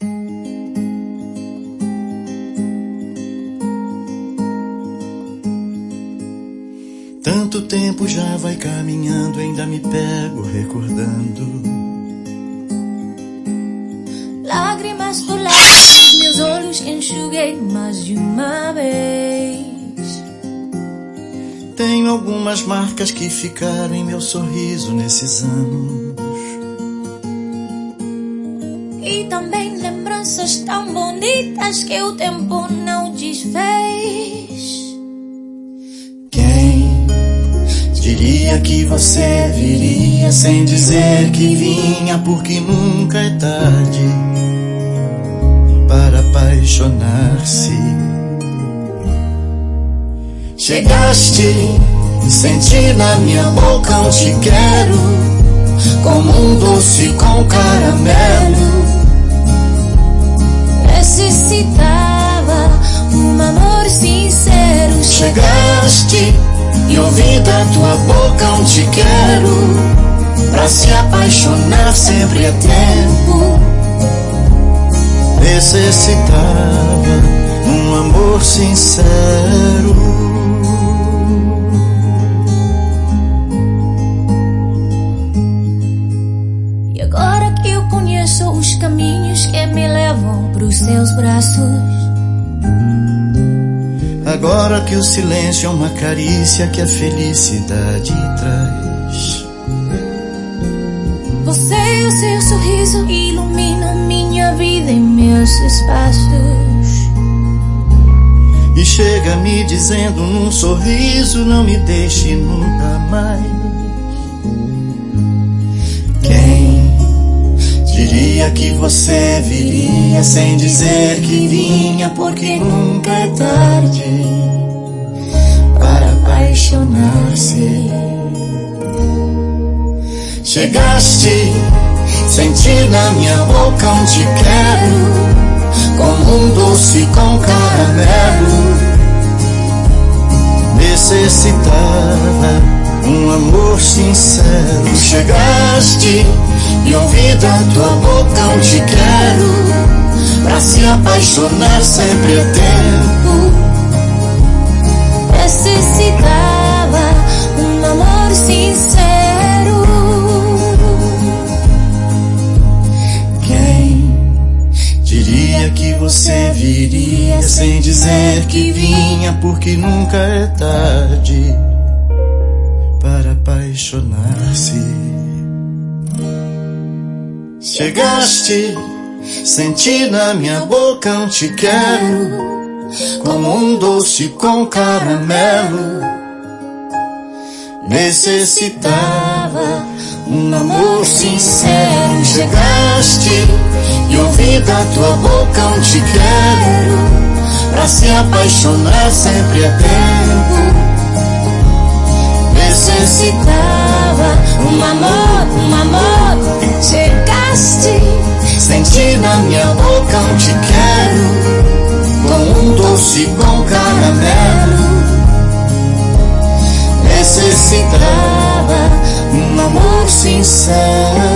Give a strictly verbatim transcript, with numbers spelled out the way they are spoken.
Tanto tempo já vai caminhando, ainda me pego recordando. Lágrimas rolaram, meus olhos enxuguei mais de uma vez. Tenho algumas marcas que ficaram em meu sorriso nesses anos. E também lembranças tão bonitas que o tempo não desfez. Quem diria que você viria sem dizer que vinha, porque nunca é tarde para apaixonar-se. Chegaste, senti na minha boca um te quero, como um doce com caramelo. Necessitava um amor sincero. Chegaste e ouvi da tua boca um te quero, pra se apaixonar sempre é tempo. Necessitava um amor sincero. Agora que eu conheço os caminhos que me levam pros seus braços, agora que o silêncio é uma carícia que a felicidade traz, você e o seu sorriso iluminam minha vida e meus espaços. E chega me dizendo num sorriso, não me deixe nunca mais. Diria que você viria sem dizer que vinha, porque nunca é tarde para apaixonar-se. Chegaste, senti na minha boca um te quero, como um doce com caramelo. Necessitava um amor sincero. Chegaste e ouvi da tua boca um te quero, pra se apaixonar sempre é tempo. Necessitava um amor sincero. Quem diria que você viria sem dizer que vinha, porque nunca é tarde para apaixonar-se. Chegaste, senti na minha boca um te quero, como um doce com caramelo. Necessitava um amor sincero. Chegaste e ouvi da tua boca um te quero, pra se apaixonar sempre é tempo. Necessitava um amor, um amor. Chegaste, senti na minha boca um te quero, como um doce com caramelo. Necessitava um amor sincero.